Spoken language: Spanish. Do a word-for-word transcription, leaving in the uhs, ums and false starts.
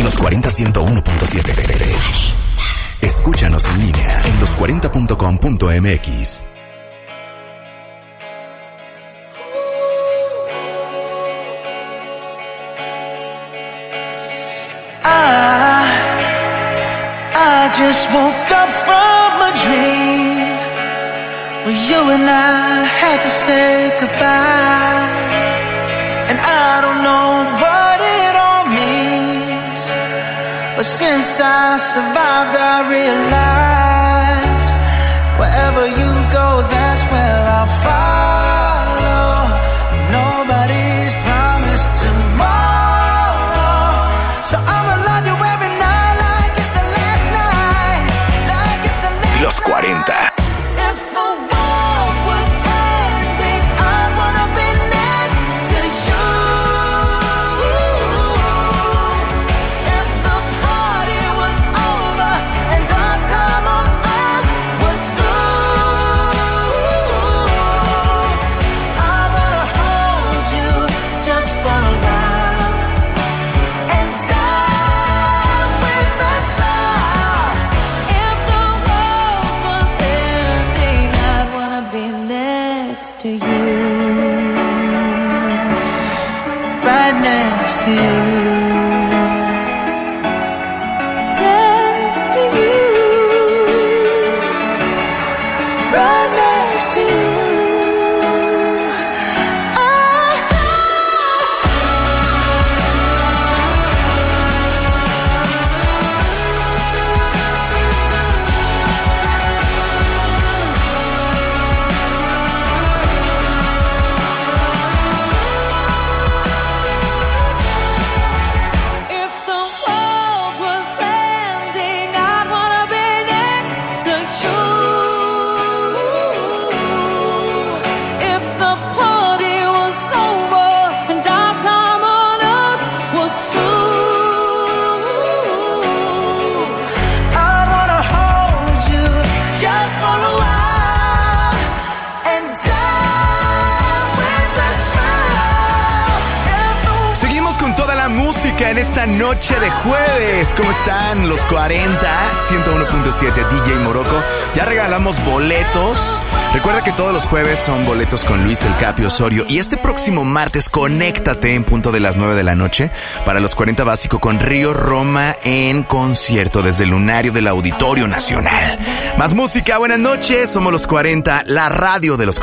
Los cuarenta ciento uno punto siete. Escúchanos en línea en los cuarenta punto com punto m x. I, I just woke up from a dream where you and I had to say goodbye. And I don't know what it all means, but since I survived I realized wherever you go, that's where I'll follow. Nobody's promised tomorrow, so I'ma love you every night like it's the last night, like it's the last Los cuarenta. to you, next to you, right next to you. En esta noche de jueves, ¿cómo están? Los cuarenta, ciento uno punto siete, D J Morocco. Ya regalamos boletos. Recuerda que todos los jueves son boletos con Luis El Capi Osorio. Y este próximo martes, conéctate en punto de las nueve de la noche para los cuarenta Básico con Río Roma en concierto desde el Lunario del Auditorio Nacional. Más música, buenas noches. Somos los cuarenta, la radio de los